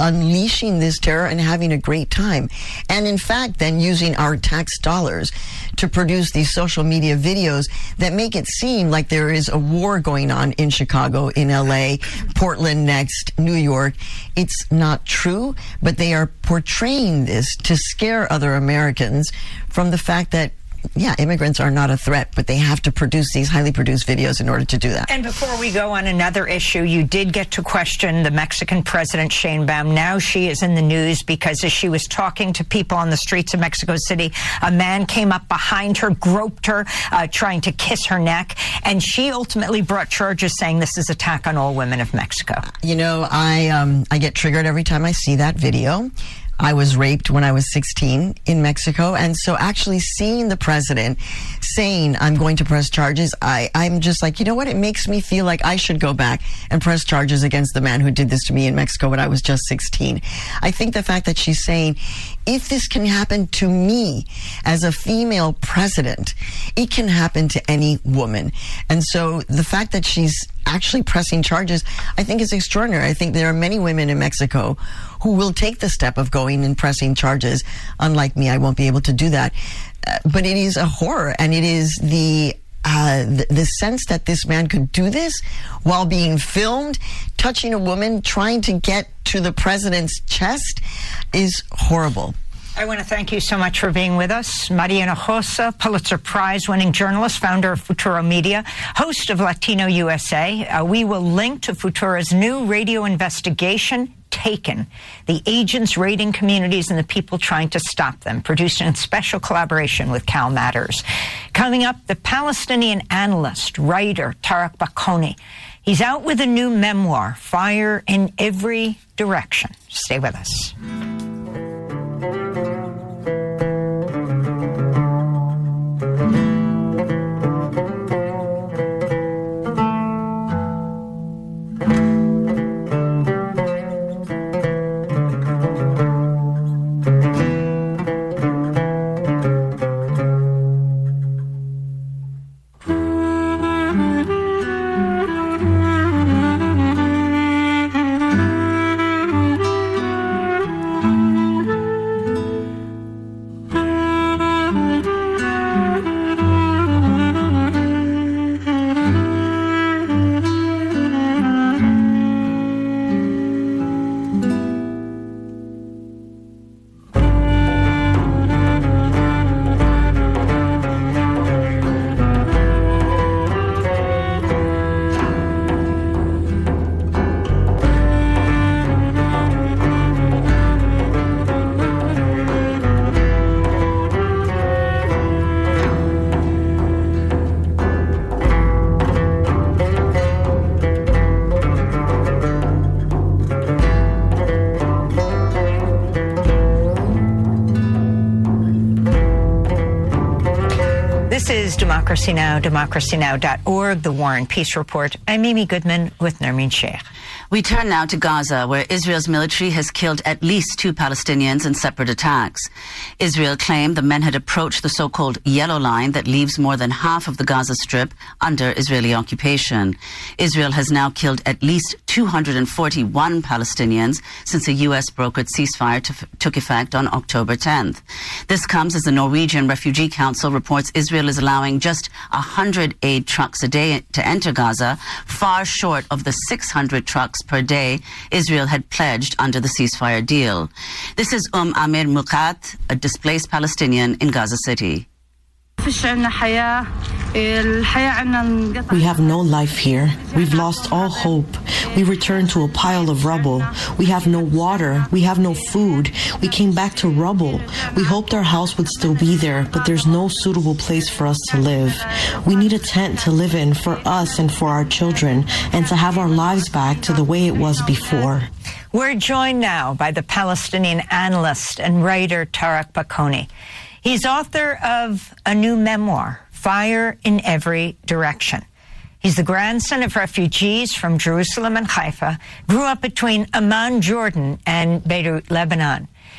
unleashing this terror and having a great time. And in fact, then using our tax dollars to produce these social media videos that make it seem like there is a war going on in Chicago, in L A, Portland next, New York. It's not true, but they are portraying this to scare other Americans from the fact that, yeah, immigrants are not a threat, but they have to produce these highly produced videos in order to do that. And before we go on another issue, you did get to question the Mexican president, Sheinbaum. Now she is in the news because as she was talking to people on the streets of Mexico City, a man came up behind her, groped her, uh, trying to kiss her neck, and she ultimately brought charges saying this is attack on all women of Mexico. You know, I, um, I get triggered every time I see that video. I was raped when I was sixteen in Mexico, and so actually seeing the president saying I'm going to press charges, I, I'm just like, you know what, it makes me feel like I should go back and press charges against the man who did this to me in Mexico when I was just sixteen. I think the fact that she's saying, if this can happen to me as a female president, it can happen to any woman. And so the fact that she's actually pressing charges, I think is extraordinary. I think there are many women in Mexico who will take the step of going and pressing charges. Unlike me, I won't be able to do that. Uh, but it is a horror, and it is the Uh, the, the sense that this man could do this while being filmed, touching a woman, trying to get to the president's chest is horrible. I want to thank you so much for being with us. Maria Hinojosa, Pulitzer Prize-winning journalist, founder of Futuro Media, host of Latino U S A. Uh, we will link to Futuro's new radio investigation, Taken, the agents raiding communities and the people trying to stop them, produced in special collaboration with Cal Matters. Coming up, the Palestinian analyst, writer, Tarek Bakoni. He's out with a new memoir, Fire in Every Direction. Stay with us. This is Democracy Now!, democracy now dot org, The War and Peace Report. I'm Amy Goodman with Nermeen Sheikh. We turn now to Gaza, where Israel's military has killed at least two Palestinians in separate attacks. Israel claimed the men had approached the so-called yellow line that leaves more than half of the Gaza Strip under Israeli occupation. Israel has now killed at least two hundred forty-one Palestinians since a U S brokered ceasefire to, took effect on October tenth. This comes as the Norwegian Refugee Council reports Israel is allowing just one hundred aid trucks a day to enter Gaza, far short of the six hundred trucks per day Israel had pledged under the ceasefire deal. This is Um Amir Muqat, a displaced Palestinian in Gaza City. We have no life here. We've lost all hope. We returned to a pile of rubble. We have no water. We have no food. We came back to rubble. We hoped our house would still be there, but there's no suitable place for us to live. We need a tent to live in for us and for our children, and to have our lives back to the way it was before. We're joined now by the Palestinian analyst and writer Tarek Bakoni. He's author of a new memoir, Fire in Every Direction. He's the grandson of refugees from Jerusalem and Haifa, grew up between Amman, Jordan, and Beirut, Lebanon.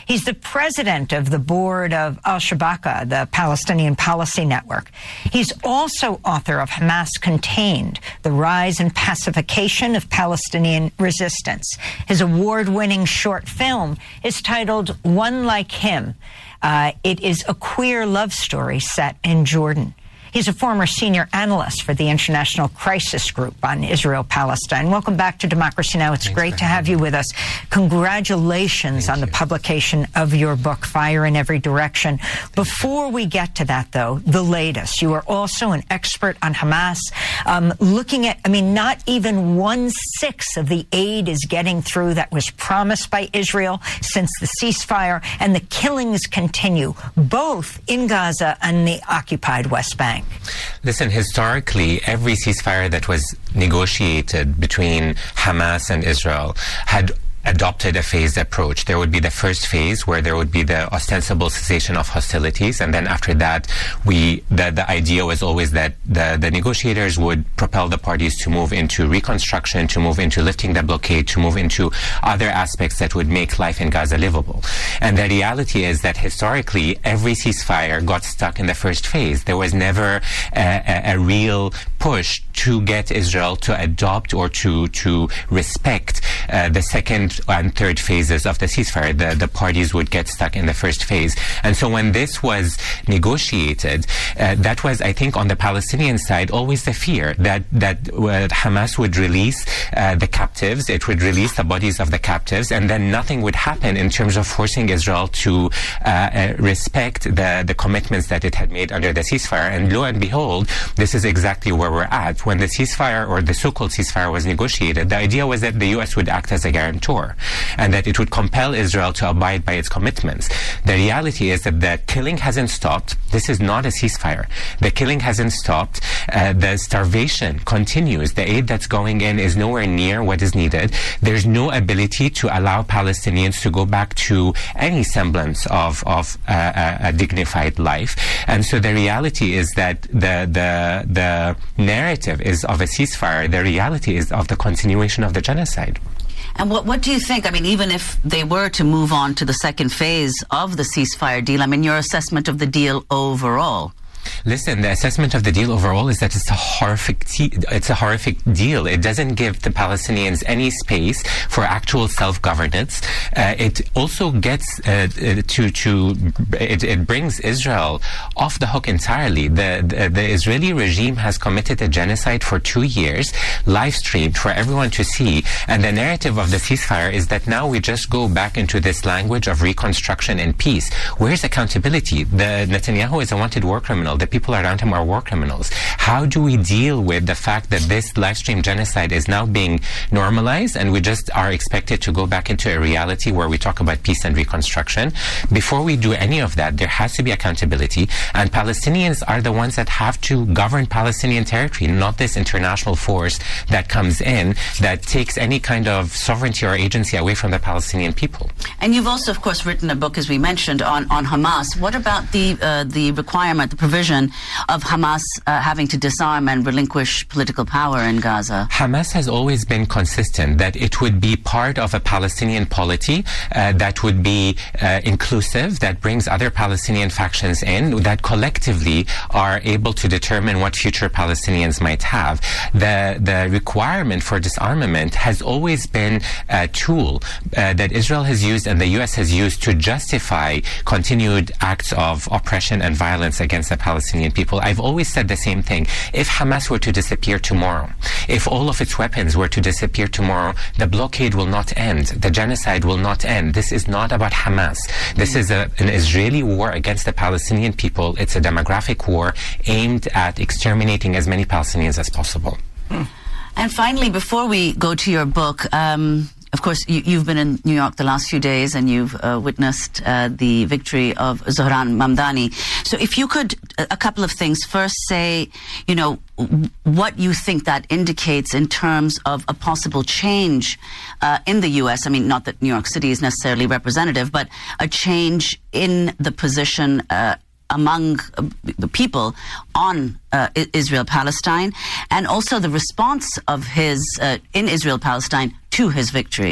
He's the president of the board of Al-Shabaka, the Palestinian Policy Network. He's also author of Hamas Contained, The Rise and Pacification of Palestinian Resistance. His award-winning short film is titled One Like Him. Uh, it is a queer love story set in Jordan. He's a former senior analyst for the International Crisis Group on Israel-Palestine. Welcome back to Democracy Now! It's Thanks great to have you with us. Congratulations Thank on you. the publication of your book, Fire in Every Direction. Before we get to that, though, the latest. You are also an expert on Hamas, um, looking at, I mean, not even one-sixth of the aid is getting through that was promised by Israel since the ceasefire, and the killings continue, both in Gaza and the occupied West Bank. Listen, historically, every ceasefire that was negotiated between Hamas and Israel had adopted a phased approach. There would be the first phase where there would be the ostensible cessation of hostilities, and then after that, we the, the idea was always that the, the negotiators would propel the parties to move into reconstruction, to move into lifting the blockade, to move into other aspects that would make life in Gaza livable. And the reality is that historically, every ceasefire got stuck in the first phase. There was never a, a, a real push to get Israel to adopt or to, to respect uh, the second and third phases of the ceasefire. The, the parties would get stuck in the first phase. And so when this was negotiated, uh, that was, I think, on the Palestinian side, always the fear that, that uh, Hamas would release uh, the captives, it would release the bodies of the captives, and then nothing would happen in terms of forcing Israel to uh, uh, respect the, the commitments that it had made under the ceasefire. And lo and behold, this is exactly where we're at. When the ceasefire, or the so-called ceasefire, was negotiated, the idea was that the U S would act as a guarantor, and that it would compel Israel to abide by its commitments. The reality is that the killing hasn't stopped. This is not a ceasefire. The killing hasn't stopped. Uh, the starvation continues. The aid that's going in is nowhere near what is needed. There's no ability to allow Palestinians to go back to any semblance of, of uh, a, a dignified life. And so the reality is that the, the, the narrative is of a ceasefire. The reality is of the continuation of the genocide. And what what do you think? I mean, even if they were to move on to the second phase of the ceasefire deal, I mean, your assessment of the deal overall? Listen, the assessment of the deal overall is that it's a horrific te- it's a horrific deal. It doesn't give the Palestinians any space for actual self-governance. Uh, it also gets uh, to to it, it brings Israel off the hook entirely. The, the the Israeli regime has committed a genocide for two years, live streamed for everyone to see. And the narrative of the ceasefire is that now we just go back into this language of reconstruction and peace. Where's accountability? The Netanyahu is a wanted war criminal. The people around him are war criminals. How do we deal with the fact that this live stream genocide is now being normalized, and we just are expected to go back into a reality where we talk about peace and reconstruction? Before we do any of that, there has to be accountability, and Palestinians are the ones that have to govern Palestinian territory, not this international force that comes in that takes any kind of sovereignty or agency away from the Palestinian people. And you've also, of course, written a book, as we mentioned, on, on Hamas. What about the uh, the requirement, the provision of Hamas uh, having to disarm and relinquish political power in Gaza? Hamas has always been consistent that it would be part of a Palestinian polity uh, that would be uh, inclusive, that brings other Palestinian factions in, that collectively are able to determine what future Palestinians might have. The, the requirement for disarmament has always been a tool uh, that Israel has used and the U S has used to justify continued acts of oppression and violence against the Palestinian people. I've always said the same thing. If Hamas were to disappear tomorrow, if all of its weapons were to disappear tomorrow, the blockade will not end. The genocide will not end. This is not about Hamas. This is a, an Israeli war against the Palestinian people. It's a demographic war aimed at exterminating as many Palestinians as possible. Mm. And finally, before we go to your book, um, of course, you, you've been in New York the last few days, and you've uh, witnessed uh, the victory of Zohran Mamdani. So if you could, a couple of things. First, say, you know, what you think that indicates in terms of a possible change uh, in the U S. I mean, not that New York City is necessarily representative, but a change in the position uh, among uh, the people on uh, Israel-Palestine, and also the response of his, uh, in Israel-Palestine, to his victory.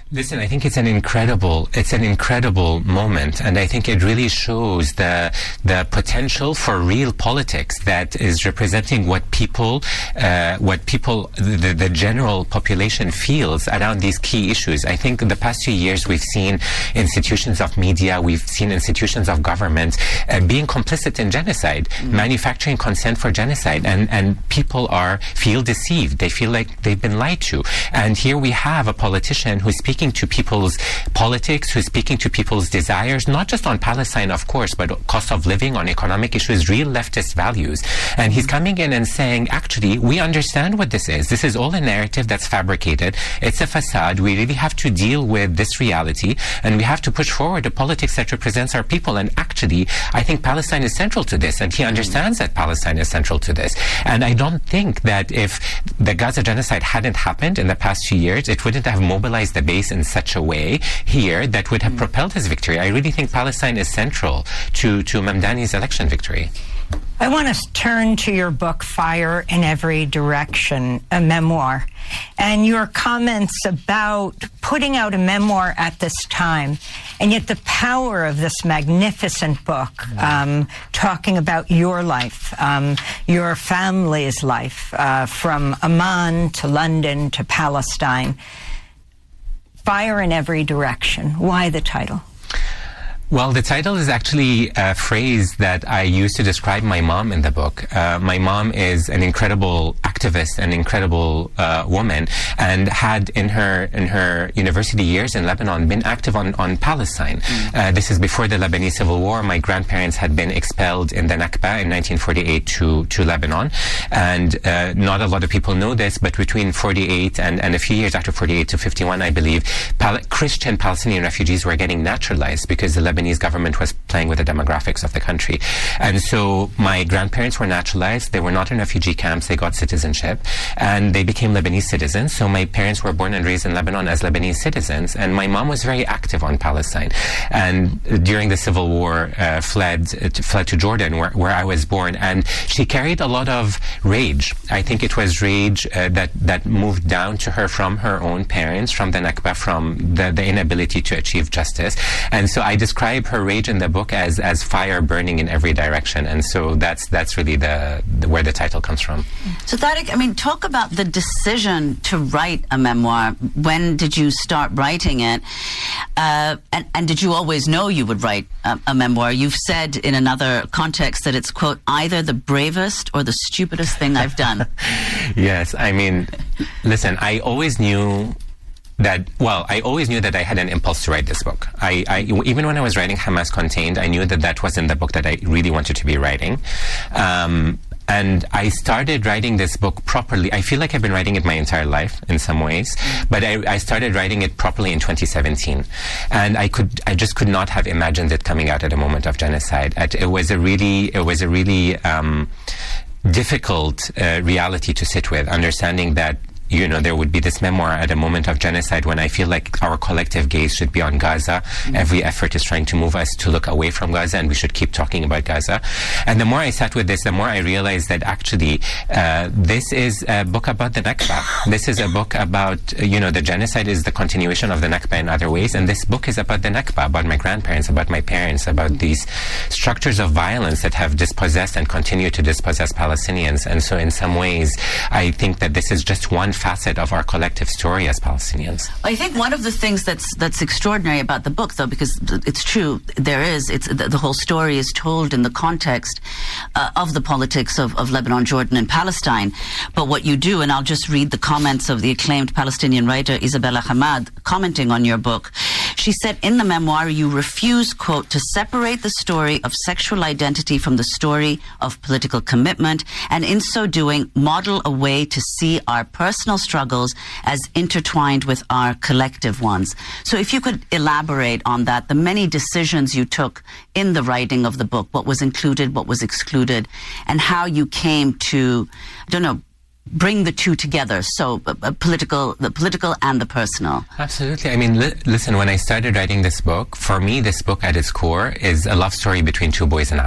Listen, I think it's an incredible, it's an incredible moment, and I think it really shows the the potential for real politics that is representing what people, uh, what people, the, the general population feels around these key issues. I think in the past few years we've seen institutions of media, we've seen institutions of government uh, being complicit in genocide, mm-hmm. manufacturing consent for genocide, and and people are feel deceived. They feel like they've been lied to, and here we have a politician who's speaking speaking to people's politics, who's speaking to people's desires, not just on Palestine, of course, but cost of living, on economic issues, real leftist values. And he's coming in and saying, actually, we understand what this is. This is all a narrative that's fabricated. It's a facade. We really have to deal with this reality, and we have to push forward a politics that represents our people. And actually, I think Palestine is central to this, and he understands that Palestine is central to this. And I don't think that if the Gaza genocide hadn't happened in the past few years, it wouldn't have mobilized the base in such a way here that would have mm. propelled his victory. I really think Palestine is central to, to Mamdani's election victory. I want to turn to your book, Fire in Every Direction, a memoir, and your comments about putting out a memoir at this time, and yet the power of this magnificent book, um, talking about your life, um, your family's life, uh, from Amman to London to Palestine. Fire in Every Direction. Why the title? Well, the title is actually a phrase that I use to describe my mom in the book. Uh, my mom is an incredible activist, an incredible uh, woman, and had in her in her university years in Lebanon been active on, on Palestine. Mm. Uh, this is before the Lebanese Civil War. My grandparents had been expelled in the Nakba in nineteen forty-eight to, to Lebanon. And uh, not a lot of people know this, but between forty-eight and, and a few years after forty-eight to fifty-one, I believe, Pal- Christian Palestinian refugees were getting naturalized because the Lebanese government was playing with the demographics of the country. And so my grandparents were naturalized. They were not in refugee camps. They got citizenship and they became Lebanese citizens. So my parents were born and raised in Lebanon as Lebanese citizens. And my mom was very active on Palestine. And during the Civil War, uh, fled, uh, fled to Jordan, where, where I was born. And she carried a lot of rage. I think it was rage uh, that, that moved down to her from her own parents, from the Nakba, from the, the inability to achieve justice. And so I describe her rage in the book as as fire burning in every direction, and so that's that's really the, the where the title comes from. So Tariq, I mean, talk about the decision to write a memoir. When did you start writing it, uh, and and did you always know you would write a, a memoir? You've said in another context that it's, quote, either the bravest or the stupidest thing I've done. Yes, I mean, listen, I always knew that, well, I always knew that I had an impulse to write this book. I, I, even when I was writing Hamas Contained, I knew that that wasn't the book that I really wanted to be writing. Um, and I started writing this book properly. I feel like I've been writing it my entire life in some ways, but I, I started writing it properly in twenty seventeen. And I could, I just could not have imagined it coming out at a moment of genocide. It was a really, it was a really um, difficult uh, reality to sit with, understanding that, you know, there would be this memoir at a moment of genocide when I feel like our collective gaze should be on Gaza. Mm-hmm. Every effort is trying to move us to look away from Gaza, and we should keep talking about Gaza. And the more I sat with this, the more I realized that actually uh, this is a book about the Nakba. This is a book about, you know, the genocide is the continuation of the Nakba in other ways, and this book is about the Nakba, about my grandparents, about my parents, about these structures of violence that have dispossessed and continue to dispossess Palestinians. And so in some ways, I think that this is just one facet of our collective story as Palestinians. I think one of the things that's that's extraordinary about the book, though, because it's true, there is, it's the, the whole story is told in the context uh, of the politics of, of Lebanon, Jordan, and Palestine. But what you do, and I'll just read the comments of the acclaimed Palestinian writer Isabella Hamad commenting on your book. She said, in the memoir, you refuse, quote, to separate the story of sexual identity from the story of political commitment, and in so doing, model a way to see our personal struggles as intertwined with our collective ones. So if you could elaborate on that, the many decisions you took in the writing of the book, what was included, what was excluded, and how you came to, I don't know, bring the two together, so uh, uh, political, the political and the personal. Absolutely. I mean, li- listen, when I started writing this book, for me, this book at its core is a love story between two boys in Amman.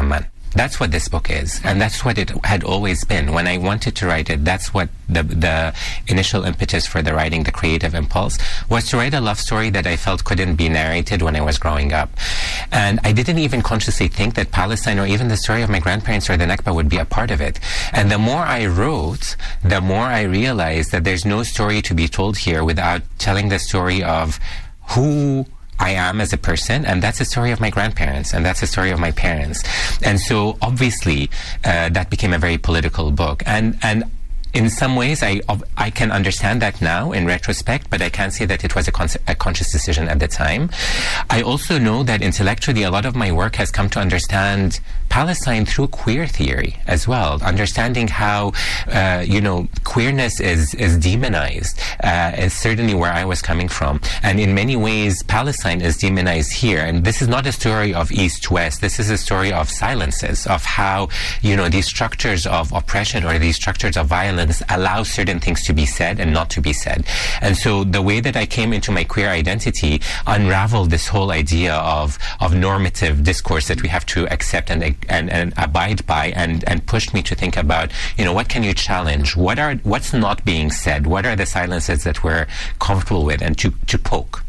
That's what this book is, and that's what it had always been. When I wanted to write it, that's what the the initial impetus for the writing, the creative impulse, was to write a love story that I felt couldn't be narrated when I was growing up. And I didn't even consciously think that Palestine or even the story of my grandparents or the Nakba would be a part of it. And the more I wrote, the more I realized that there's no story to be told here without telling the story of who I am as a person, and that's the story of my grandparents, and that's the story of my parents. And so obviously uh, that became a very political book. And and in some ways, I I can understand that now in retrospect, but I can't say that it was a, con a conscious decision at the time. I also know that intellectually, a lot of my work has come to understand Palestine through queer theory as well, understanding how, uh, you know, queerness is, is demonized, uh, is certainly where I was coming from. And in many ways, Palestine is demonized here. And this is not a story of East-West. This is a story of silences, of how, you know, these structures of oppression or these structures of violence allow certain things to be said and not to be said. And so the way that I came into my queer identity unraveled this whole idea of, of normative discourse that we have to accept and And, and abide by, and, and pushed me to think about, you know, what can you challenge? What are, what's not being said? What are the silences that we're comfortable with? And to, to poke.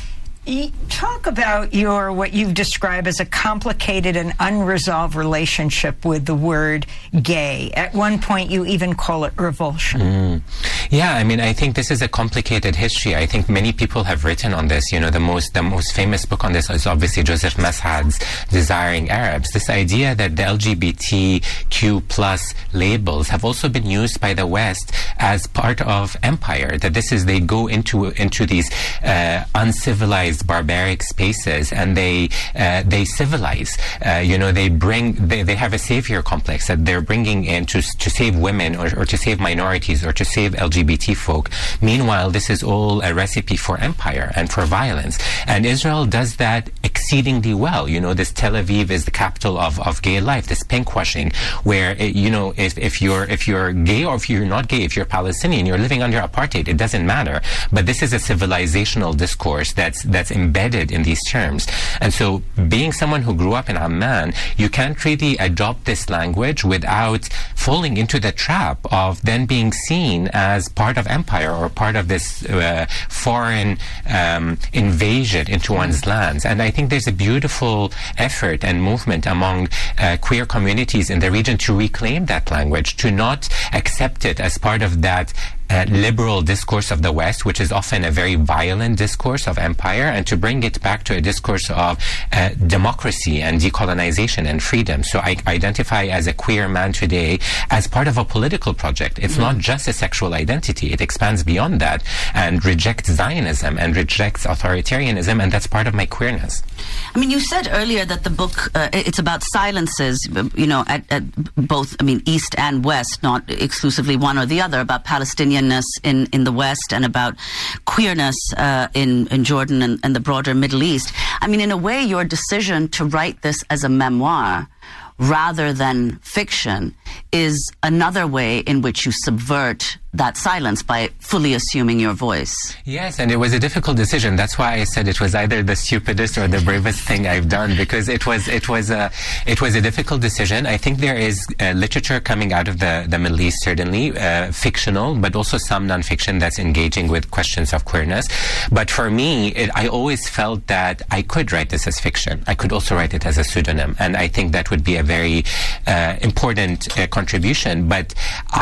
You talk about your, what you've described as a complicated and unresolved relationship with the word gay. At one point, you even call it revulsion. Mm. Yeah, I mean, I think this is a complicated history. I think many people have written on this. You know, the most, the most famous book on this is obviously Joseph Massad's Desiring Arabs. This idea that the L G B T Q plus labels have also been used by the West as part of empire. That this is, they go into, into these uh, uncivilized barbaric spaces, and they uh, they civilize. Uh, you know, they bring they, they have a savior complex that they're bringing in to to save women or, or to save minorities or to save L G B T folk. Meanwhile, this is all a recipe for empire and for violence. And Israel does that exceedingly well. You know, this Tel Aviv is the capital of, of gay life. This pinkwashing, where it, you know, if if you're if you're gay or if you're not gay, if you're Palestinian, you're living under apartheid. It doesn't matter. But this is a civilizational discourse that's that's embedded in these terms. And so being someone who grew up in Amman, you can't really adopt this language without falling into the trap of then being seen as part of empire or part of this uh, foreign um, invasion into one's lands. And I think there's a beautiful effort and movement among uh, queer communities in the region to reclaim that language, to not accept it as part of that Uh, liberal discourse of the West, which is often a very violent discourse of empire, and to bring it back to a discourse of uh, democracy and decolonization and freedom. So I identify as a queer man today as part of a political project. It's mm-hmm. not just a sexual identity. It expands beyond that and rejects Zionism and rejects authoritarianism, and that's part of my queerness. I mean, you said earlier that the book, uh, it's about silences, you know, at, at both, I mean, East and West, not exclusively one or the other, about Palestinian in, in the West and about queerness uh, in, in Jordan and, and the broader Middle East. I mean, in a way, your decision to write this as a memoir rather than fiction is another way in which you subvert that silence by fully assuming your voice. Yes, and it was a difficult decision. That's why I said it was either the stupidest or the bravest thing I've done, because it was it was a it was a difficult decision. I think there is uh, literature coming out of the the Middle East, certainly uh, fictional, but also some nonfiction that's engaging with questions of queerness. But for me, it, I always felt that I could write this as fiction. I could also write it as a pseudonym, and I think that would be a very uh, important uh, contribution. But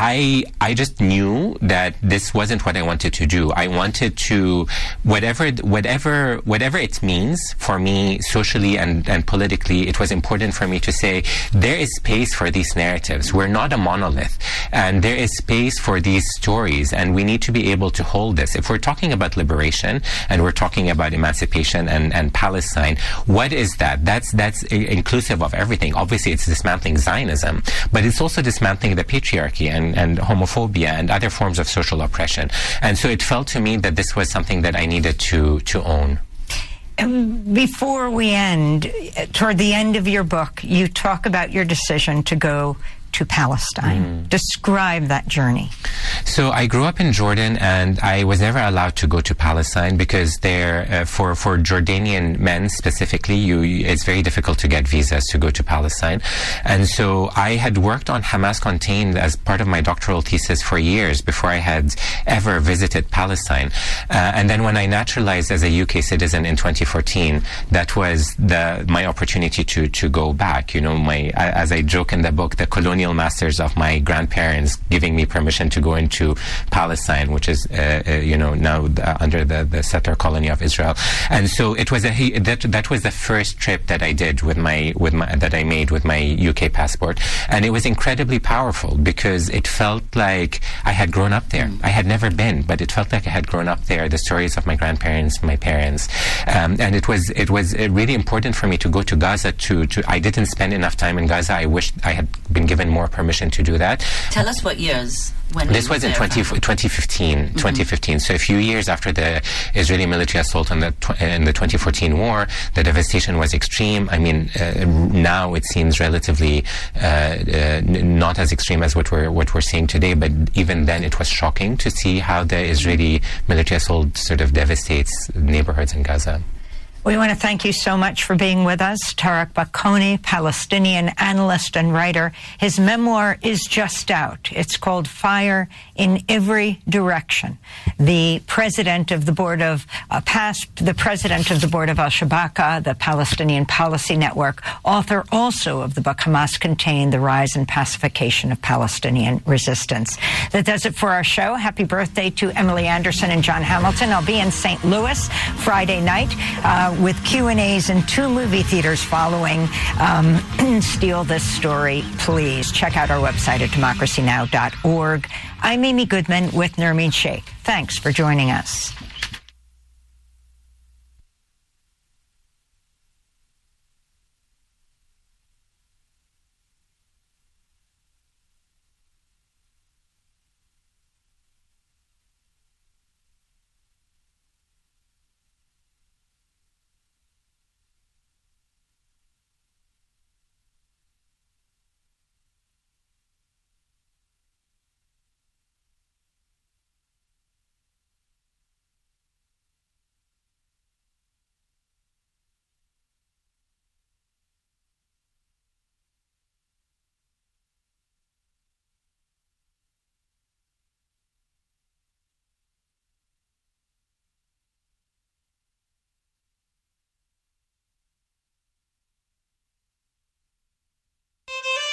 I I just knew that this wasn't what I wanted to do. I wanted to, whatever whatever whatever it means for me socially and, and politically, it was important for me to say there is space for these narratives. We're not a monolith, and there is space for these stories, and we need to be able to hold this. If we're talking about liberation and we're talking about emancipation and, and Palestine, what is that? That's that's inclusive of everything. Obviously, it's dismantling Zionism, but it's also dismantling the patriarchy and, and homophobia and other forms of social oppression. And so it felt to me that this was something that I needed to to own. And before we end, toward the end of your book, you talk about your decision to go to Palestine. Mm. Describe that journey. So I grew up in Jordan, and I was never allowed to go to Palestine because there, uh, for for Jordanian men specifically, you it's very difficult to get visas to go to Palestine. And so I had worked on Hamas Contained as part of my doctoral thesis for years before I had ever visited Palestine. Uh, and then when I naturalized as a U K citizen in twenty fourteen, that was the my opportunity to to go back. You know, my as I joke in the book, the colonial masters of my grandparents giving me permission to go into Palestine, which is uh, uh, you know now uh, under the, the settler colony of Israel. And so it was a that that was the first trip that I did with my with my that I made with my U K passport, and it was incredibly powerful because it felt like I had grown up there. I had never been, but it felt like I had grown up there. The stories of my grandparents, my parents, um, and it was it was really important for me to go to Gaza. To, to I didn't spend enough time in Gaza. I wish I had been given more permission to do that. Tell us what years. When this was in twenty, twenty fifteen. Mm-hmm. twenty fifteen. So a few years after the Israeli military assault in the tw- in the twenty fourteen war, the devastation was extreme. I mean, uh, now it seems relatively uh, uh, not as extreme as what we're what we're seeing today. But even then, it was shocking to see how the Israeli military assault sort of devastates neighborhoods in Gaza. We want to thank you so much for being with us. Tarek Bakoni, Palestinian analyst and writer. His memoir is just out. It's called Fire in Every Direction. The president of the board of uh, PASP, the president of the board of Al-Shabaka, the Palestinian Policy Network, author also of the book Hamas Contained, The Rise and Pacification of Palestinian Resistance. That does it for our show. Happy birthday to Emily Anderson and John Hamilton. I'll be in Saint Louis Friday night. Uh, with Q and A's in two movie theaters following um, Steal This Story, please. Check out our website at democracy now dot org. I'm Amy Goodman with Nermeen Sheikh. Thanks for joining us.